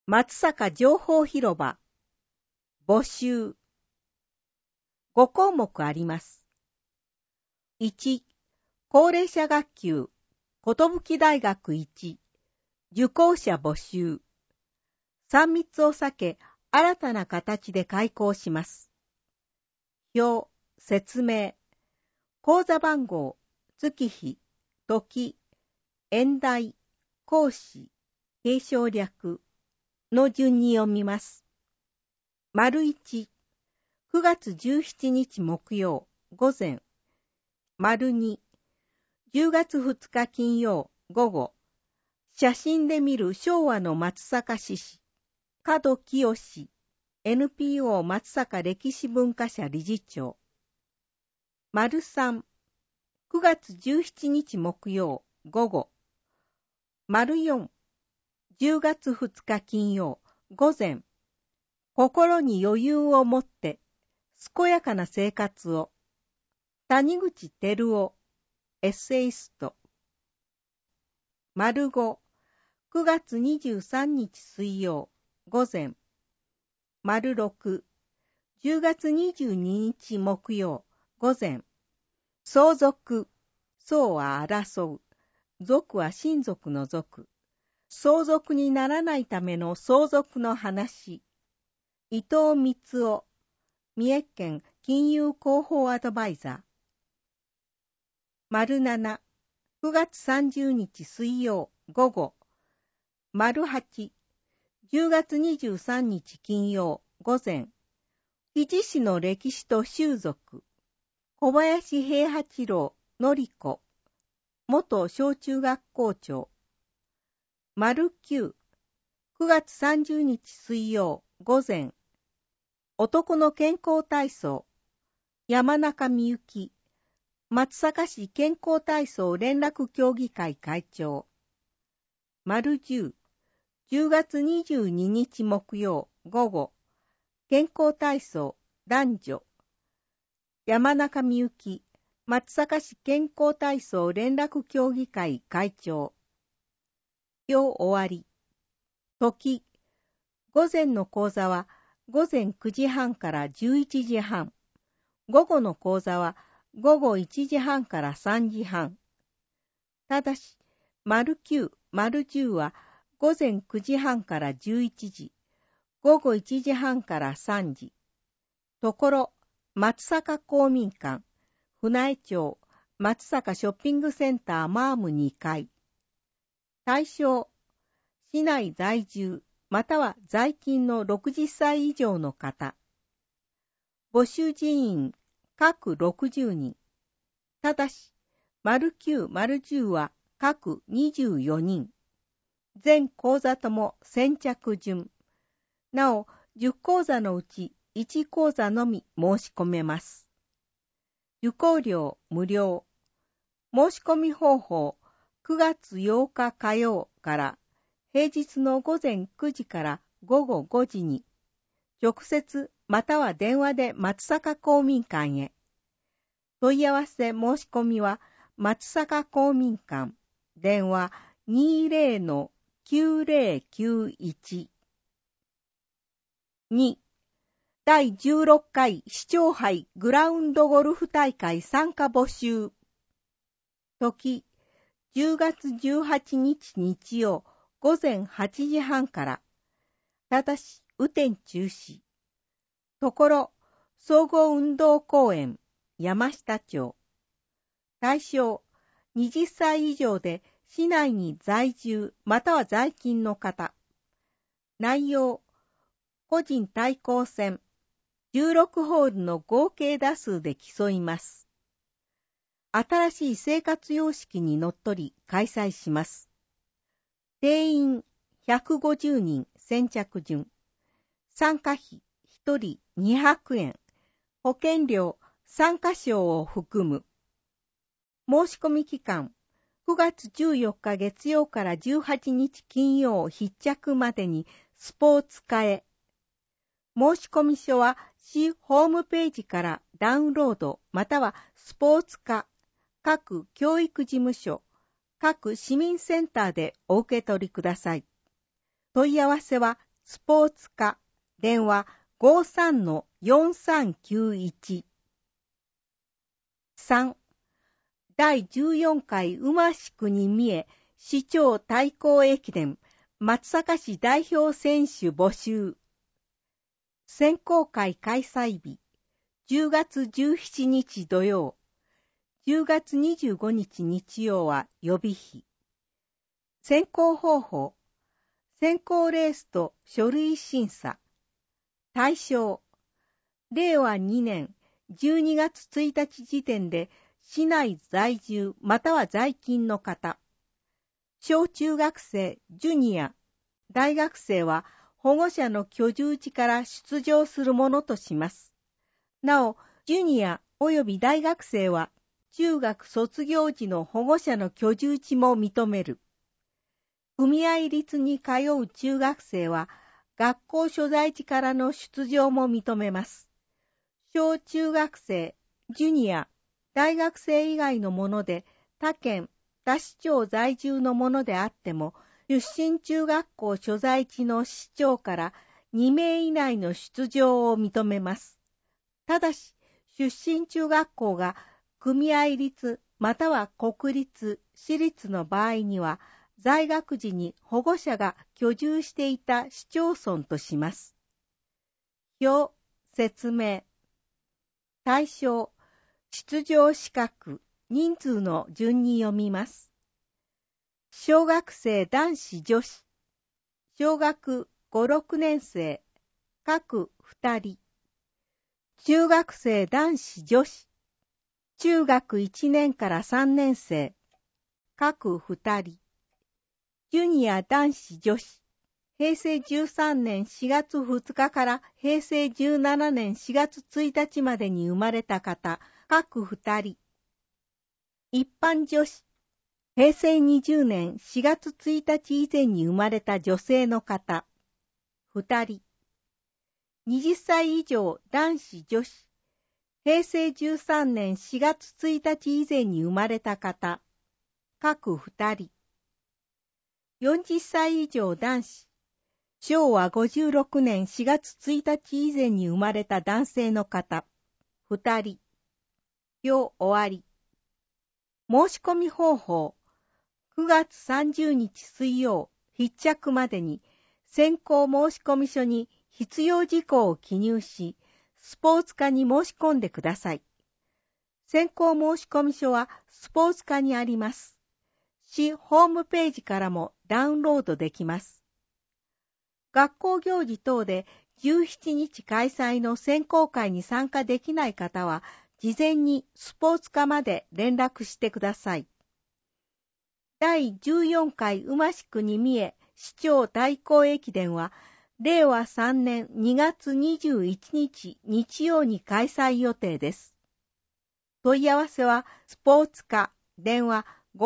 松坂情報広場募集5項目あります。1、高齢者学級寿大学1受講者募集。3密を避け新たな形で開講します。表、説明、口座番号、月日、時、演題、講師、継承略の順に読みます。丸1、9月17日木曜午前。丸2、10月2日金曜午後。写真で見る昭和の松阪市市、門清 NPO 松阪歴史文化社理事長。丸3、9月17日木曜午後。丸4、10月2日金曜午前。心に余裕を持って健やかな生活を。谷口照夫エッセイスト。丸5、9月23日水曜午前。丸6、10月22日木曜午前。相続、相は争う、族は親族の族。相続にならないための相続の話。伊藤光夫、三重県金融広報アドバイザー。丸7、9月30日水曜午後。丸8、10月23日金曜午前。日治市の歴史と習俗。小林平八郎典子、元小中学校長。丸9、9月30日水曜午前。男の健康体操。山中美幸、松阪市健康体操連絡協議会会長。丸10、10月22日木曜午後。健康体操男女。山中美幸、松阪市健康体操連絡協議会会長。表終わり。時。午前の講座は午前9時半から11時半。午後の講座は午後1時半から3時半。ただし、丸9、丸10は午前9時半から11時。午後1時半から3時。ところ、松阪公民館、船江町、松阪ショッピングセンターマーム2階。対象、市内在住、または在勤の60歳以上の方。募集人員、各60人。ただし、丸9、丸10は各24人。全講座とも先着順。なお、10講座のうち1講座のみ申し込めます。受講料無料。申し込み方法、9月8日火曜から平日の午前9時から午後5時に、直接または電話で松阪公民館へ。問い合わせ申し込みは松阪公民館、電話 20-9091。2、第16回市長杯グラウンドゴルフ大会参加募集。時、10月18日日曜午前8時半から。ただし、雨天中止。ところ、総合運動公園、山下町。対象、20歳以上で市内に在住または在勤の方。内容、個人対抗戦、16ホールの合計打数で競います。新しい生活様式にのっとり開催します。定員150人先着順。参加費1人200円。保険料参加賞を含む。申し込み期間、9月14日月曜から18日金曜必着までにスポーツ課へ。申込書は市ホームページからダウンロードまたはスポーツ課、各教育事務所、各市民センターでお受け取りください。問い合わせはスポーツ課、電話 53-4391。3. 第14回馬宿国三重市長対抗駅伝松阪市代表選手募集。選考会開催日、10月17日土曜、10月25日日曜は予備費。選考方法、選考レースと書類審査。対象、令和2年12月1日時点で市内在住または在勤の方。小中学生、ジュニア、大学生は保護者の居住地から出場するものとします。なお、ジュニア及び大学生は中学卒業時の保護者の居住地も認める。組合立に通う中学生は学校所在地からの出場も認めます。小中学生、ジュニア、大学生以外のもので他県、他市町在住のものであっても、出身中学校所在地の市町から2名以内の出場を認めます。ただし、出身中学校が組合立または国立、私立の場合には、在学時に保護者が居住していた市町村とします。表、説明。対象、出場資格、人数の順に読みます。小学生男子女子、小学5、6年生、各2人。中学生男子女子、中学1年から3年生、各2人。ジュニア男子女子、平成13年4月2日から平成17年4月1日までに生まれた方、各2人。一般女子、平成20年4月1日以前に生まれた女性の方、2人。20歳以上男子女子、平成13年4月1日以前に生まれた方、各2人。40歳以上男子、昭和56年4月1日以前に生まれた男性の方、2人。表終わり。申し込み方法。9月30日水曜、必着までに、選考申込書に必要事項を記入し、スポーツ課に申し込んでください。選考申込書はスポーツ課にあります。市ホームページからもダウンロードできます。学校行事等で17日開催の選考会に参加できない方は、事前にスポーツ課まで連絡してください。第14回馬宿国三重市長対抗駅伝は、令和3年2月21日日曜に開催予定です。問い合わせはスポーツ課電話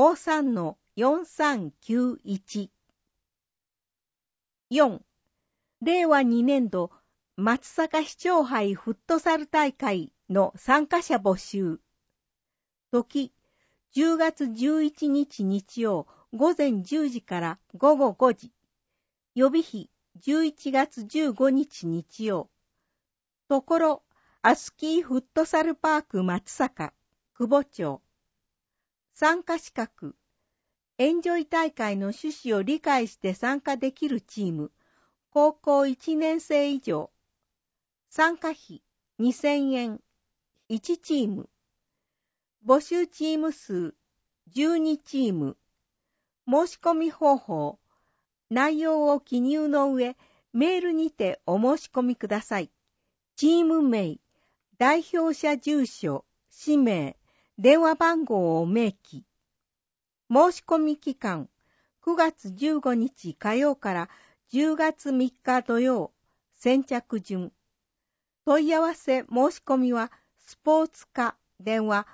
53-4391。4. 令和2年度松阪市長杯フットサル大会の参加者募集。時、10月11日日曜午前10時から午後5時。予備費11月15日日曜。ところ、アスキーフットサルパーク松阪、久保町。参加資格。エンジョイ大会の趣旨を理解して参加できるチーム。高校1年生以上。参加費2000円。1チーム。募集チーム数12チーム。申し込み方法。内容を記入の上、メールにてお申し込みください。チーム名、代表者住所、氏名、電話番号を明記。申し込み期間、9月15日火曜から10月3日土曜、先着順。問い合わせ申し込みは、スポーツ課電話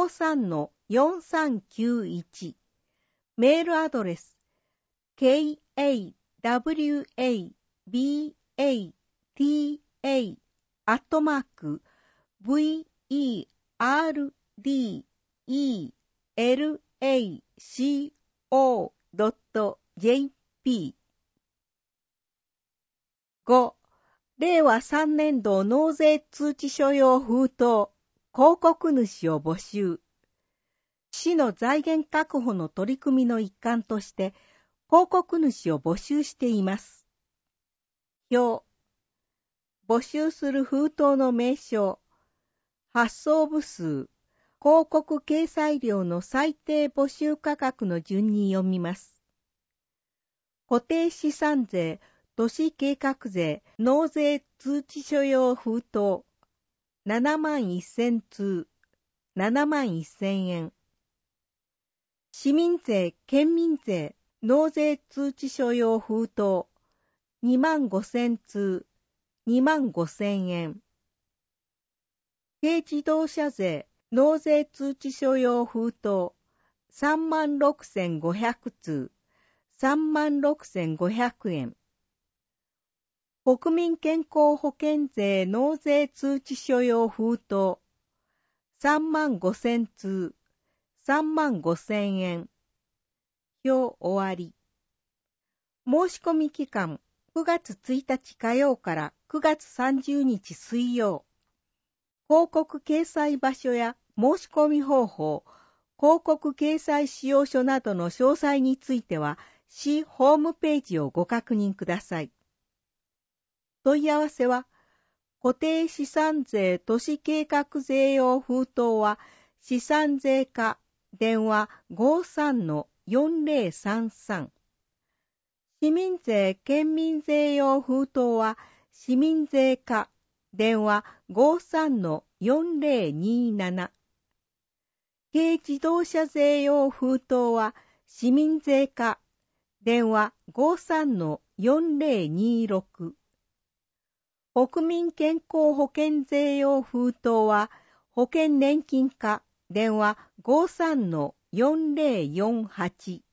53-4391。メールアドレス、kawata@verdelaco.jp 5、令和3年度納税通知書用封筒、広告主を募集。市の財源確保の取り組みの一環として、広告主を募集しています。表。募集する封筒の名称、発送部数、広告掲載料の最低募集価格の順に読みます。固定資産税、都市計画税、納税通知書用封筒、71,000通、71,000円。市民税、県民税、納税通知書用封筒、25,000通、25,000円。軽自動車税、納税通知書用封筒、36,500通、36,500円。国民健康保険税納税通知書用封筒、35,000通、35,000円。表終わり。申し込み期間、9月1日火曜から9月30日水曜。広告掲載場所や申し込み方法、広告掲載使用書などの詳細については、市ホームページをご確認ください。問い合わせは、固定資産税都市計画税用封筒は、資産税課、電話 53-4033。市民税県民税用封筒は、市民税課、電話 53-4027。軽自動車税用封筒は、市民税課、電話 53-4026。国民健康保険税用封筒は、保険年金課、電話 53-4048。